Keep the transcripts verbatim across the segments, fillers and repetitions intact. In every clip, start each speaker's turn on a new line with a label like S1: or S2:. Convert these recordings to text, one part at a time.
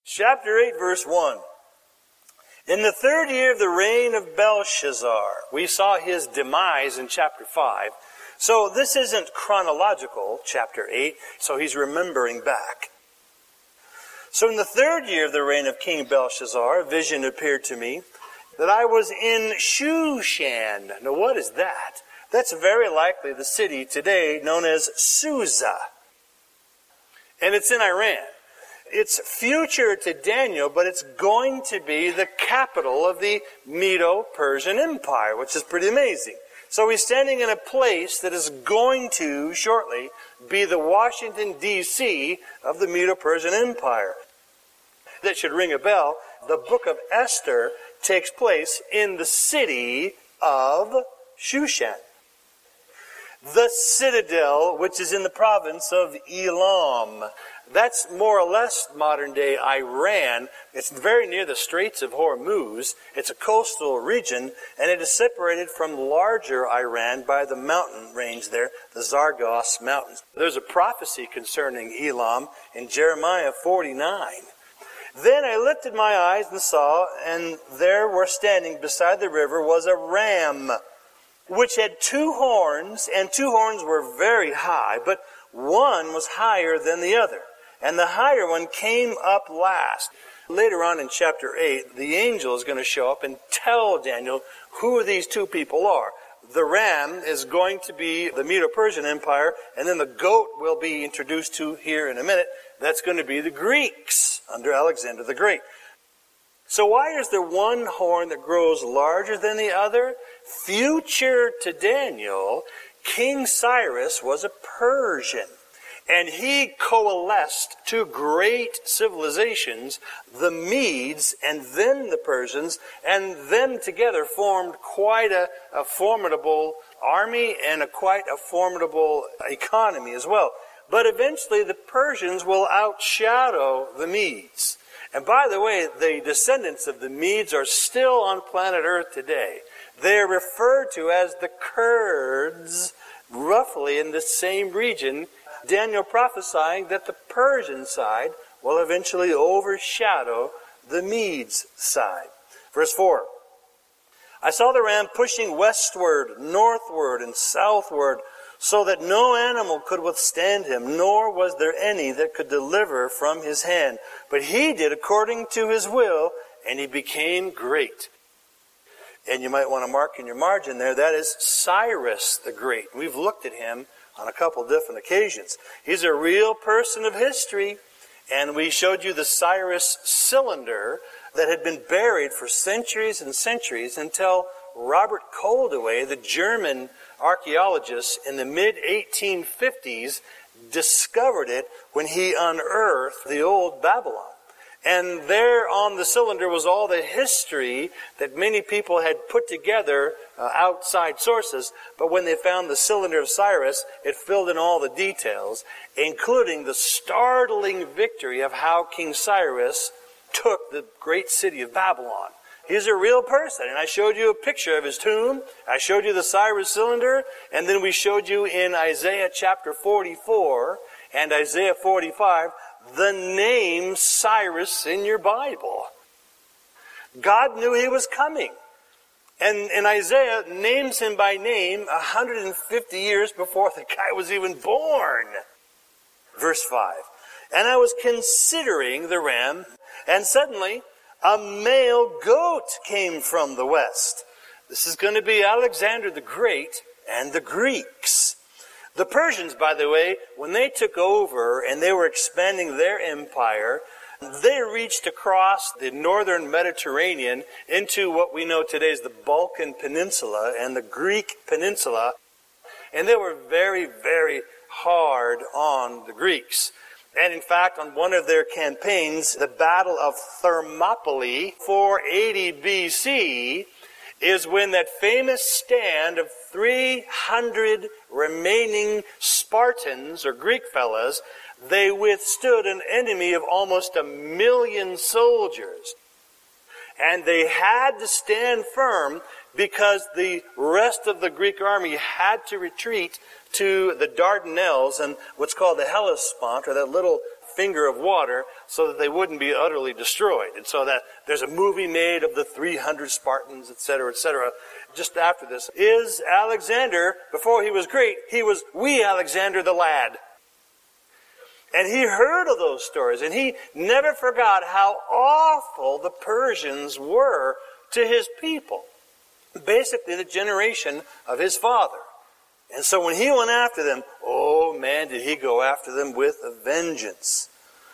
S1: Chapter eight, verse one. In the third year of the reign of Belshazzar, we saw his demise in chapter five. So this isn't chronological, chapter eight, so he's remembering back. So in the third year of the reign of King Belshazzar, a vision appeared to me that I was in Shushan. Now what is that? That's very likely the city today known as Susa. And it's in Iran. It's future to Daniel, but it's going to be the capital of the Medo-Persian Empire, which is pretty amazing. So he's standing in a place that is going to, shortly, be the Washington, D C of the Medo-Persian Empire. That should ring a bell. The book of Esther takes place in the city of Shushan. The citadel, which is in the province of Elam. That's more or less modern-day Iran. It's very near the Straits of Hormuz. It's a coastal region, and it is separated from larger Iran by the mountain range there, the Zargos Mountains. There's a prophecy concerning Elam in Jeremiah forty-nine. Then I lifted my eyes and saw, and there were standing beside the river was a ram, which had two horns, and two horns were very high, but one was higher than the other. And the higher one came up last. Later on in chapter eight, the angel is going to show up and tell Daniel who these two people are. The ram is going to be the Medo-Persian Empire, and then the goat will be introduced to here in a minute. That's going to be the Greeks under Alexander the Great. So why is there one horn that grows larger than the other? Future to Daniel, King Cyrus was a Persian. And he coalesced two great civilizations, the Medes and then the Persians, and them together formed quite a, a formidable army and a quite a formidable economy as well. But eventually the Persians will outshadow the Medes. And by the way, the descendants of the Medes are still on planet Earth today. They are referred to as the Kurds, roughly in the same region. Daniel prophesying that the Persian side will eventually overshadow the Medes side. Verse four. I saw the ram pushing westward, northward, and southward, so that no animal could withstand him, nor was there any that could deliver from his hand. But he did according to his will, and he became great. And you might want to mark in your margin there, that is Cyrus the Great. We've looked at him on a couple different occasions. He's a real person of history, and we showed you the Cyrus cylinder that had been buried for centuries and centuries until Robert Koldewey, the German archaeologist, in the mid eighteen fifties discovered it when he unearthed the old Babylon. And there on the cylinder was all the history that many people had put together, uh, outside sources. But when they found the cylinder of Cyrus, it filled in all the details, including the startling victory of how King Cyrus took the great city of Babylon. He's a real person. And I showed you a picture of his tomb. I showed you the Cyrus cylinder. And then we showed you in Isaiah chapter forty-four and Isaiah forty-five the name Cyrus in your Bible. God knew he was coming. And, and Isaiah names him by name one hundred fifty years before the guy was even born. Verse five. And I was considering the ram, and suddenly a male goat came from the west. This is going to be Alexander the Great and the Greeks. The Persians, by the way, when they took over and they were expanding their empire, they reached across the northern Mediterranean into what we know today as the Balkan Peninsula and the Greek Peninsula. And they were very, very hard on the Greeks. And in fact, on one of their campaigns, the Battle of Thermopylae, four eighty B C, is when that famous stand of three hundred remaining Spartans, or Greek fellas, they withstood an enemy of almost a million soldiers. And they had to stand firm because the rest of the Greek army had to retreat to the Dardanelles and what's called the Hellespont, or that little finger of water so that they wouldn't be utterly destroyed. And so that there's a movie made of the three hundred Spartans, et cetera, et cetera. Just after this is Alexander. Before he was great, he was wee Alexander the lad. And he heard of those stories, and he never forgot how awful the Persians were to his people. Basically, the generation of his father. And so when he went after them, oh man, did he go after them with a vengeance.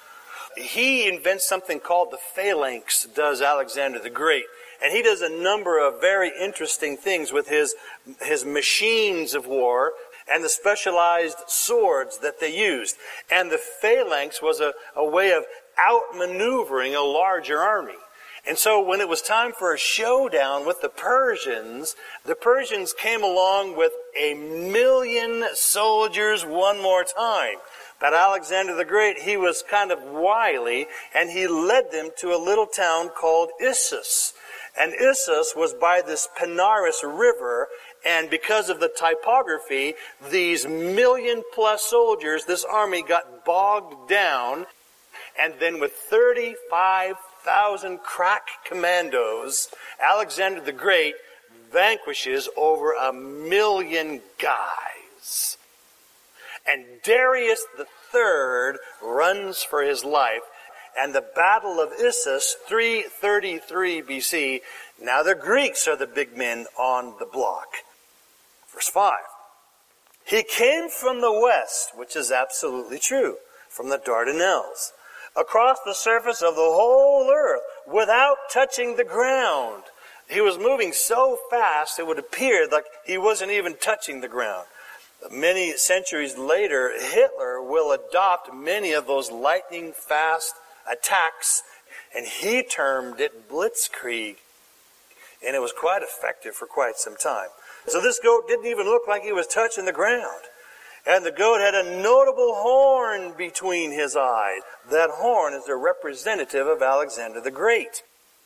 S1: He invents something called the phalanx, does Alexander the Great. And he does a number of very interesting things with his, his machines of war and the specialized swords that they used. And the phalanx was a, a way of outmaneuvering a larger army. And so when it was time for a showdown with the Persians, the Persians came along with a million soldiers one more time. But Alexander the Great, he was kind of wily, and he led them to a little town called Issus. And Issus was by this Panaris River, and because of the typography, these million plus soldiers, this army got bogged down, and then with thirty-five thousand crack commandos, Alexander the Great vanquishes over a million guys. And Darius the Third runs for his life. And the Battle of Issus, three thirty-three B C, now the Greeks are the big men on the block. Verse five. He came from the west, which is absolutely true, from the Dardanelles, across the surface of the whole earth without touching the ground. He was moving so fast it would appear like he wasn't even touching the ground. Many centuries later, Hitler will adopt many of those lightning fast attacks, and he termed it blitzkrieg. And it was quite effective for quite some time. So this goat didn't even look like he was touching the ground. And the goat had a notable horn between his eyes. That horn is a representative of Alexander the Great.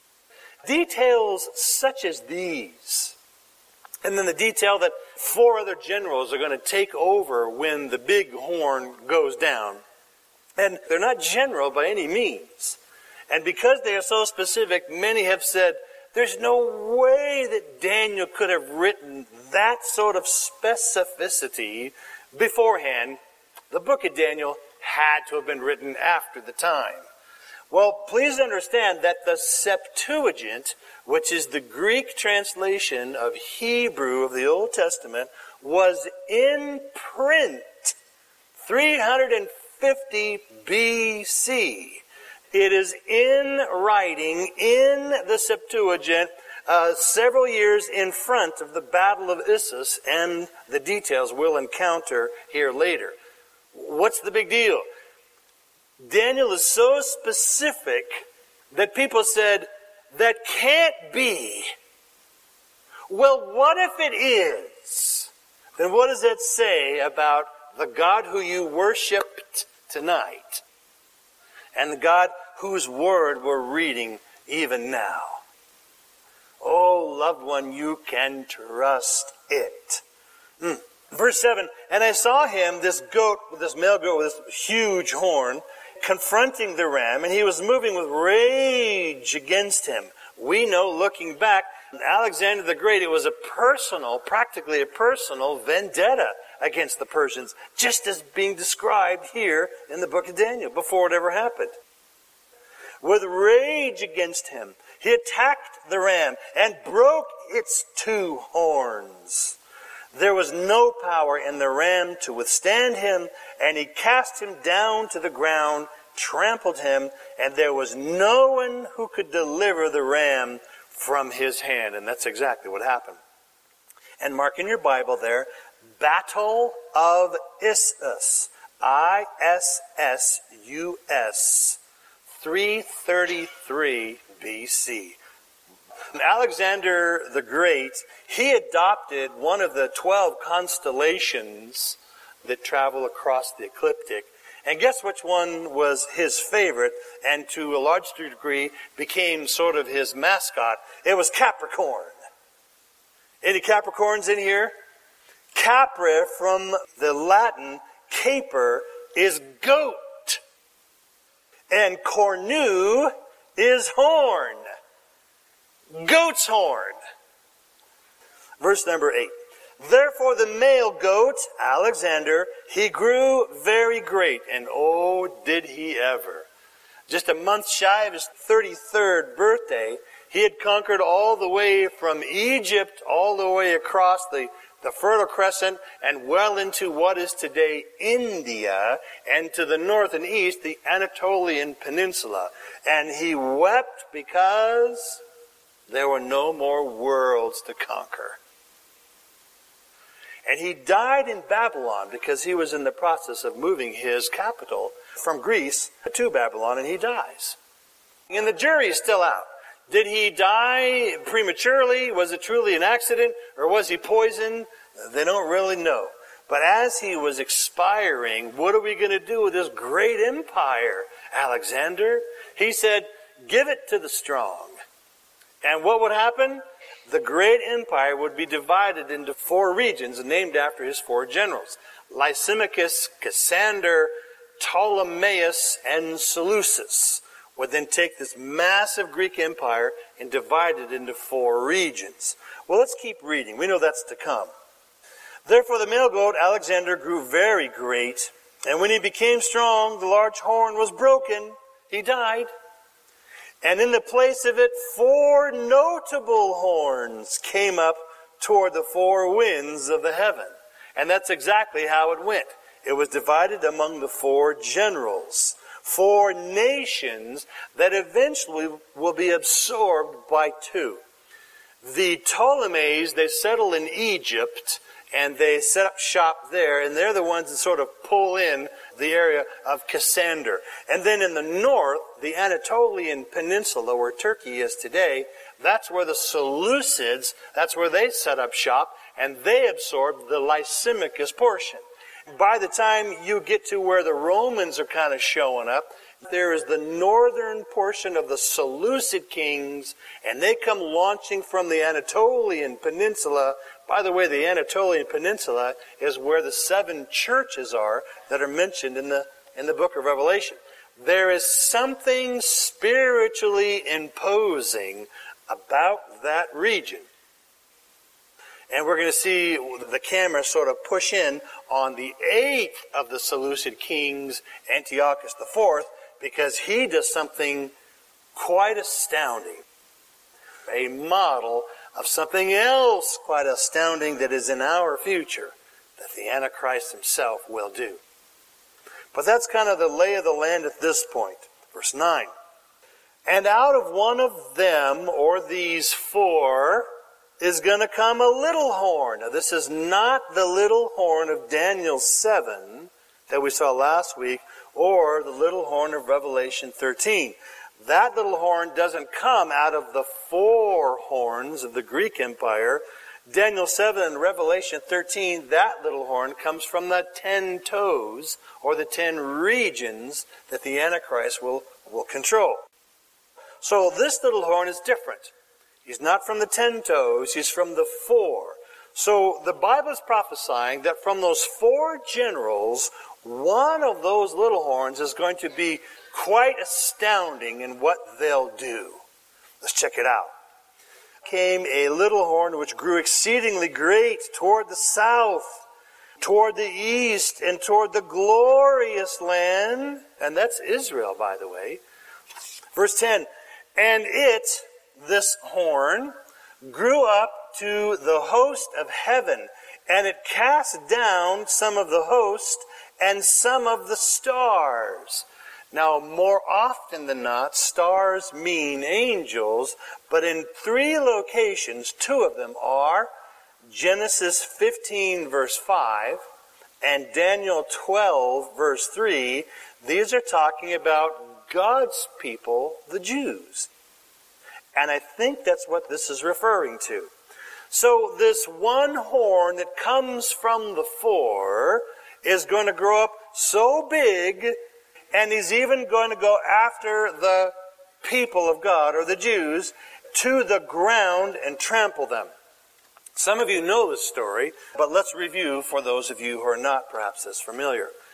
S1: Details such as these, and then the detail that four other generals are going to take over when the big horn goes down. And they're not general by any means. And because they are so specific, many have said, there's no way that Daniel could have written that sort of specificity beforehand. The book of Daniel had to have been written after the time. Well, please understand that the Septuagint, which is the Greek translation of Hebrew of the Old Testament, was in print three fifty B C. It is in writing in the Septuagint uh, several years in front of the Battle of Issus and the details we'll encounter here later. What's the big deal? Daniel is so specific that people said, that can't be. Well, what if it is? Then what does that say about the God who you worshiped tonight and the God whose word we're reading even now? Oh, loved one, you can trust it. Mm. Verse seven, and I saw him, this goat, this male goat with this huge horn, confronting the ram, and he was moving with rage against him. We know, looking back, Alexander the Great, it was a personal, practically a personal vendetta against the Persians, just as being described here in the book of Daniel, before it ever happened. With rage against him, he attacked the ram and broke its two horns. There was no power in the ram to withstand him, and he cast him down to the ground, trampled him, and there was no one who could deliver the ram from his hand. And that's exactly what happened. And mark in your Bible there, Battle of Issus, I S S U S, three thirty-three B C. Alexander the Great, he adopted one of the twelve constellations that travel across the ecliptic. And guess which one was his favorite and to a large degree became sort of his mascot? It was Capricorn. Any Capricorns in here? Capra, from the Latin, caper, is goat. And cornu is horn. Goat's horn. Verse number eight. Therefore the male goat, Alexander, he grew very great, and oh, did he ever. Just a month shy of his thirty-third birthday, he had conquered all the way from Egypt, all the way across the, the Fertile Crescent, and well into what is today India, and to the north and east, the Anatolian Peninsula. And he wept because there were no more worlds to conquer. And he died in Babylon because he was in the process of moving his capital from Greece to Babylon, and he dies. And the jury is still out. Did he die prematurely? Was it truly an accident? Or was he poisoned? They don't really know. But as he was expiring, what are we going to do with this great empire, Alexander? He said, give it to the strong. And what would happen? The great empire would be divided into four regions named after his four generals. Lysimachus, Cassander, Ptolemaeus, and Seleucus would then take this massive Greek empire and divide it into four regions. Well, let's keep reading. We know that's to come. Therefore the male goat, Alexander, grew very great, and when he became strong, the large horn was broken. He died. And in the place of it, four notable horns came up toward the four winds of the heaven. And that's exactly how it went. It was divided among the four generals, four nations that eventually will be absorbed by two. The Ptolemies, they settle in Egypt, and they set up shop there, and they're the ones that sort of pull in the area of Cassander. And then in the north, the Anatolian Peninsula, where Turkey is today, that's where the Seleucids, that's where they set up shop, and they absorbed the Lysimachus portion. By the time you get to where the Romans are kind of showing up, there is the northern portion of the Seleucid kings, and they come launching from the Anatolian Peninsula. By the way, the Anatolian Peninsula is where the seven churches are that are mentioned in the, in the book of Revelation. There is something spiritually imposing about that region. And we're going to see the camera sort of push in on the eighth of the Seleucid kings, Antiochus the fourth, because he does something quite astounding. A model of something else quite astounding that is in our future that the Antichrist himself will do. But that's kind of the lay of the land at this point. Verse nine. And out of one of them, or these four, is going to come a little horn. Now this is not the little horn of Daniel seven that we saw last week, or the little horn of Revelation thirteen. That little horn doesn't come out of the four horns of the Greek Empire. Daniel seven and Revelation thirteen, that little horn comes from the ten toes, or the ten regions that the Antichrist will, will control. So this little horn is different. He's not from the ten toes, he's from the four. So the Bible is prophesying that from those four generals, one of those little horns is going to be quite astounding in what they'll do. Let's check it out. Came a little horn which grew exceedingly great toward the south, toward the east, and toward the glorious land. And that's Israel, by the way. Verse ten. And it, this horn, grew up to the host of heaven, and it cast down some of the host and some of the stars. Now, more often than not, stars mean angels, but in three locations, two of them are Genesis fifteen, verse five, and Daniel twelve, verse three. These are talking about God's people, the Jews. And I think that's what this is referring to. So this one horn that comes from the four is going to grow up so big, and he's even going to go after the people of God, or the Jews, to the ground and trample them. Some of you know this story, but let's review for those of you who are not perhaps as familiar.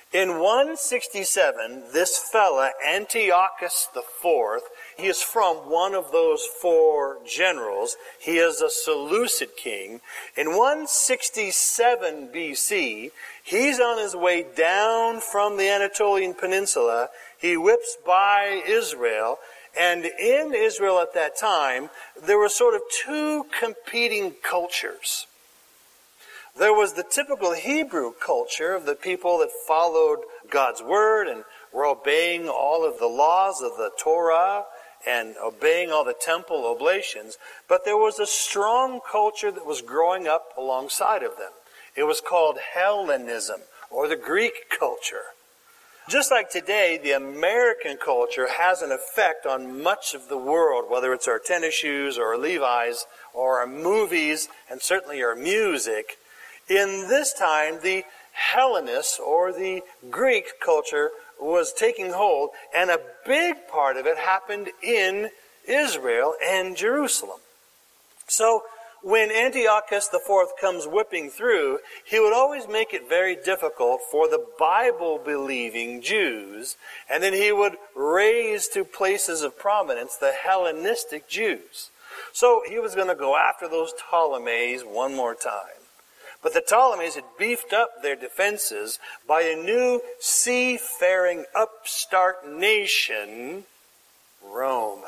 S1: In one sixty-seven, this fella, Antiochus the Fourth, he is from one of those four generals. He is a Seleucid king. In one sixty-seven B C, he's on his way down from the Anatolian Peninsula. He whips by Israel. And in Israel at that time, there were sort of two competing cultures. There was the typical Hebrew culture of the people that followed God's word and were obeying all of the laws of the Torah and obeying all the temple oblations. But there was a strong culture that was growing up alongside of them. It was called Hellenism, or the Greek culture. Just like today, the American culture has an effect on much of the world, whether it's our tennis shoes or our Levi's or our movies and certainly our music. In this time, the Hellenists, or the Greek culture, was taking hold, and a big part of it happened in Israel and Jerusalem. So, when Antiochus the Fourth comes whipping through, he would always make it very difficult for the Bible-believing Jews, and then he would raise to places of prominence the Hellenistic Jews. So, he was going to go after those Ptolemies one more time. But the Ptolemies had beefed up their defenses by a new seafaring upstart nation, Rome.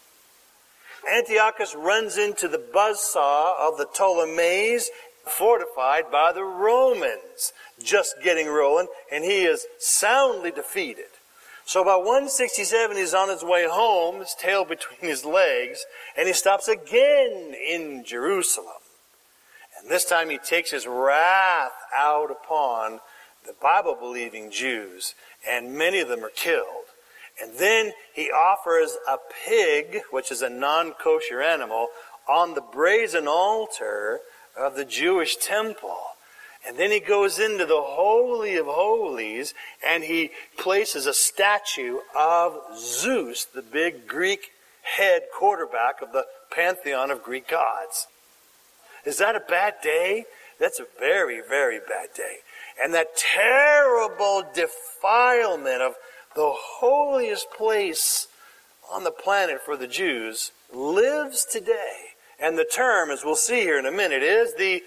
S1: Antiochus runs into the buzzsaw of the Ptolemies, fortified by the Romans, just getting rolling, and he is soundly defeated. So about one sixty-seven, he's on his way home, his tail between his legs, and he stops again in Jerusalem. And this time he takes his wrath out upon the Bible-believing Jews, and many of them are killed. And then he offers a pig, which is a non-kosher animal, on the brazen altar of the Jewish temple. And then he goes into the Holy of Holies, and he places a statue of Zeus, the big Greek head quarterback of the pantheon of Greek gods. Is that a bad day? That's a very, very bad day. And that terrible defilement of the holiest place on the planet for the Jews lives today. And the term, as we'll see here in a minute, is the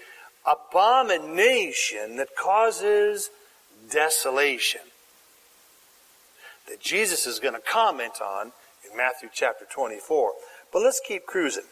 S1: abomination that causes desolation, that Jesus is going to comment on in Matthew chapter twenty-four. But let's keep cruising.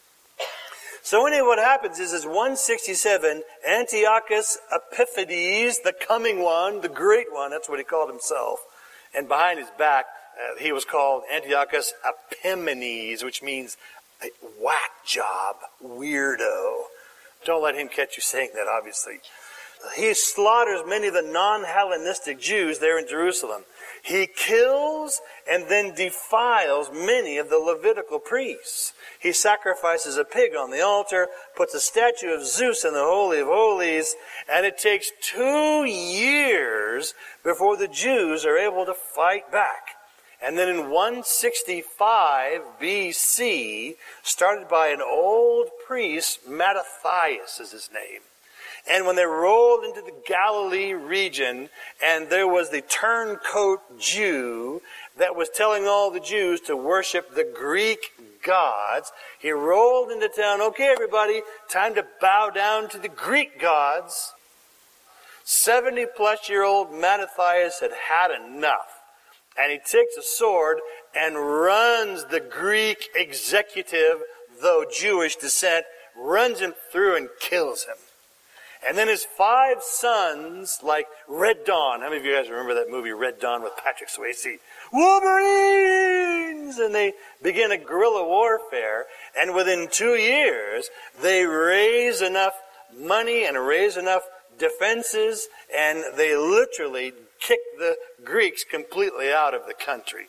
S1: So anyway, what happens is, is one sixty-seven, Antiochus Epiphanes, the coming one, the great one, that's what he called himself. And behind his back, uh, he was called Antiochus Epimanes, which means a whack job, weirdo. Don't let him catch you saying that, obviously. He slaughters many of the non-Hellenistic Jews there in Jerusalem. He kills and then defiles many of the Levitical priests. He sacrifices a pig on the altar, puts a statue of Zeus in the Holy of Holies, and it takes two years before the Jews are able to fight back. And then in one sixty-five B C, started by an old priest, Mattathias is his name. And when they rolled into the Galilee region, and there was the turncoat Jew that was telling all the Jews to worship the Greek gods, he rolled into town, okay everybody, time to bow down to the Greek gods. seventy-plus-year-old Mattathias had had enough. And he takes a sword and runs the Greek executive, though Jewish descent, runs him through and kills him. And then his five sons, like Red Dawn. How many of you guys remember that movie, Red Dawn, with Patrick Swayze? Wolverines! And they begin a guerrilla warfare. And within two years, they raise enough money and raise enough defenses, and they literally kick the Greeks completely out of the country.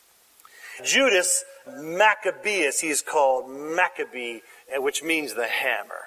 S1: Judas Maccabeus, he's called Maccabee, which means the hammer.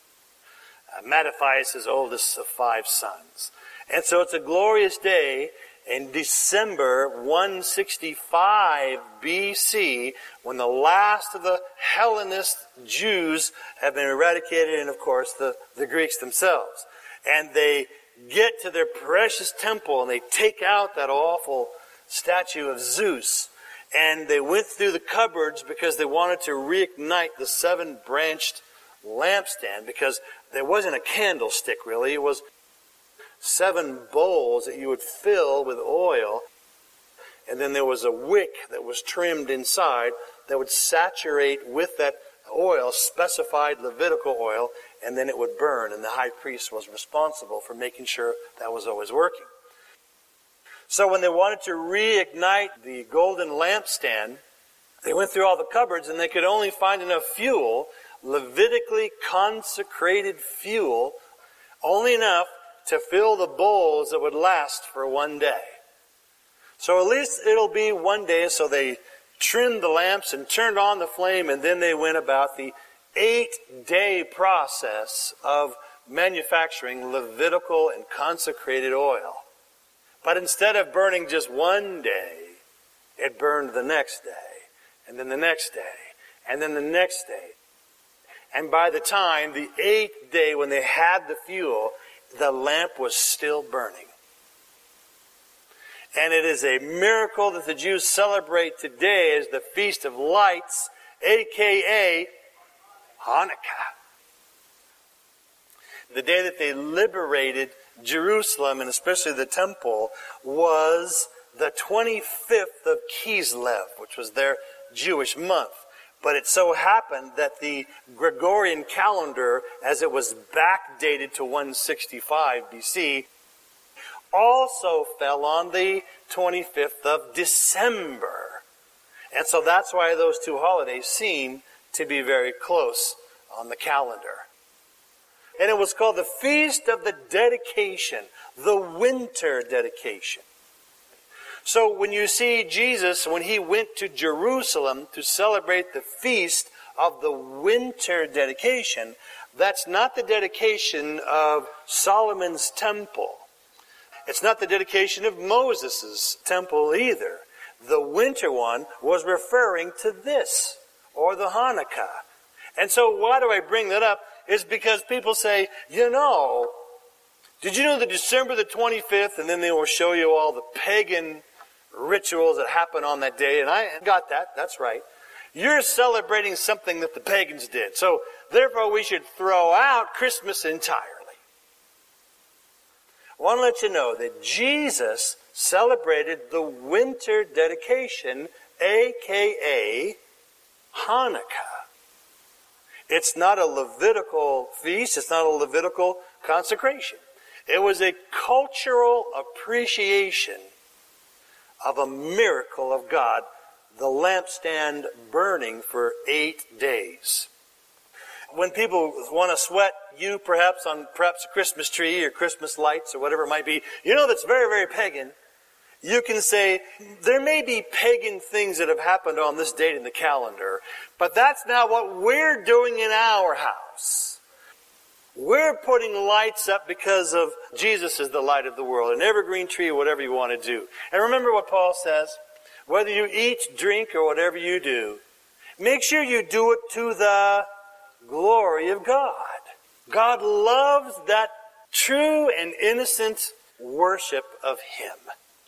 S1: Mattathias is oldest of five sons. And so it's a glorious day in December one sixty-five B C, when the last of the Hellenist Jews have been eradicated, and of course the, the Greeks themselves. And they get to their precious temple and they take out that awful statue of Zeus. And they went through the cupboards because they wanted to reignite the seven-branched lampstand, because there wasn't a candlestick really. It was seven bowls that you would fill with oil. And then there was a wick that was trimmed inside that would saturate with that oil, specified Levitical oil, and then it would burn. And the high priest was responsible for making sure that was always working. So when they wanted to reignite the golden lampstand, they went through all the cupboards and they could only find enough fuel, Levitically consecrated fuel, only enough to fill the bowls that would last for one day. So at least it'll be one day, so they trimmed the lamps and turned on the flame, and then they went about the eight-day process of manufacturing Levitical and consecrated oil. But instead of burning just one day, it burned the next day, and then the next day, and then the next day. And by the time, the eighth day, when they had the fuel, the lamp was still burning. And it is a miracle that the Jews celebrate today as the Feast of Lights, a k a. Hanukkah. The day that they liberated Jerusalem, and especially the temple, was the twenty-fifth of Kislev, which was their Jewish month. But it so happened that the Gregorian calendar, as it was backdated to one sixty-five B C, also fell on the twenty-fifth of December. And so that's why those two holidays seem to be very close on the calendar. And it was called the Feast of the Dedication, the winter dedication. So when you see Jesus, when he went to Jerusalem to celebrate the feast of the winter dedication, that's not the dedication of Solomon's temple. It's not the dedication of Moses' temple either. The winter one was referring to this, or the Hanukkah. And so why do I bring that up? Is because people say, you know, did you know that December the twenty-fifth, and then they will show you all the pagan rituals that happen on that day, and I got that, that's right. You're celebrating something that the pagans did, so therefore we should throw out Christmas entirely. I want to let you know that Jesus celebrated the winter dedication, a k a. Hanukkah. It's not a Levitical feast. It's not a Levitical consecration. It was a cultural appreciation of a miracle of God, the lampstand burning for eight days. When people want to sweat you perhaps on perhaps a Christmas tree or Christmas lights or whatever it might be, you know that's very, very pagan. You can say, there may be pagan things that have happened on this date in the calendar, but that's not what we're doing in our house. We're putting lights up because of Jesus is the light of the world, an evergreen tree, whatever you want to do. And remember what Paul says, whether you eat, drink, or whatever you do, make sure you do it to the glory of God. God loves that true and innocent worship of Him.